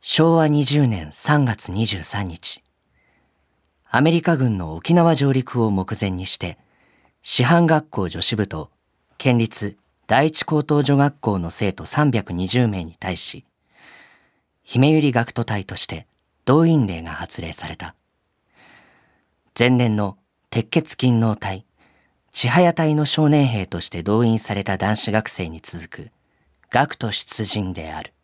昭和20年3月23日、アメリカ軍の沖縄上陸を目前にして、師範学校女子部と県立第一高等女学校の生徒320名に対し、姫百合学徒隊として動員令が発令された。前年の鉄血勤王隊、千早隊の少年兵として動員された男子学生に続く学徒出陣である。